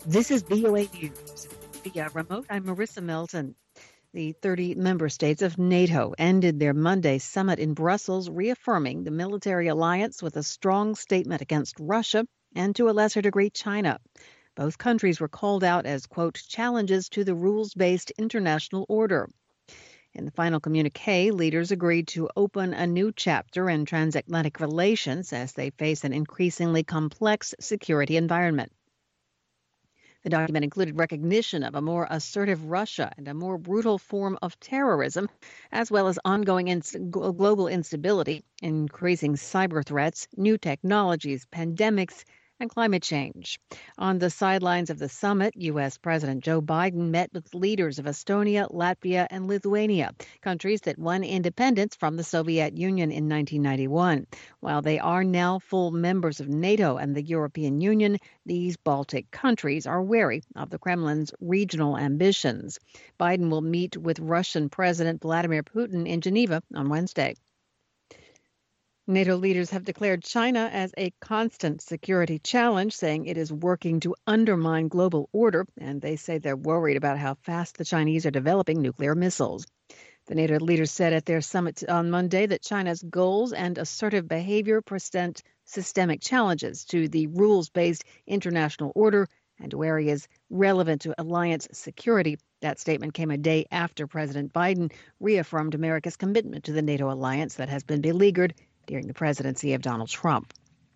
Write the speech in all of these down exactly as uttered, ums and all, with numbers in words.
This is V O A News. Via remote, I'm Marissa Melton. The thirty member states of NATO ended their Monday summit in Brussels, reaffirming the military alliance with a strong statement against Russia and, to a lesser degree, China. Both countries were called out as, quote, challenges to the rules-based international order. In the final communique, leaders agreed to open a new chapter in transatlantic relations as they face an increasingly complex security environment. The document included recognition of a more assertive Russia and a more brutal form of terrorism, as well as ongoing ins- global instability, increasing cyber threats, new technologies, pandemics, and climate change. On the sidelines of the summit, U S. President Joe Biden met with leaders of Estonia, Latvia, and Lithuania, countries that won independence from the Soviet Union in nineteen ninety-one. While they are now full members of NATO and the European Union, these Baltic countries are wary of the Kremlin's regional ambitions. Biden will meet with Russian President Vladimir Putin in Geneva on Wednesday. NATO leaders have declared China as a constant security challenge, saying it is working to undermine global order, and they say they're worried about how fast the Chinese are developing nuclear missiles. The NATO leaders said at their summit on Monday that China's goals and assertive behavior present systemic challenges to the rules-based international order and to areas relevant to alliance security. That statement came a day after President Biden reaffirmed America's commitment to the NATO alliance that has been beleaguered during the presidency of Donald Trump.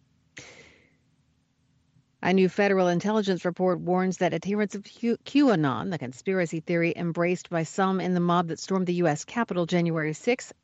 A new federal intelligence report warns that adherents of Q- QAnon, the conspiracy theory embraced by some in the mob that stormed the U S Capitol January sixth,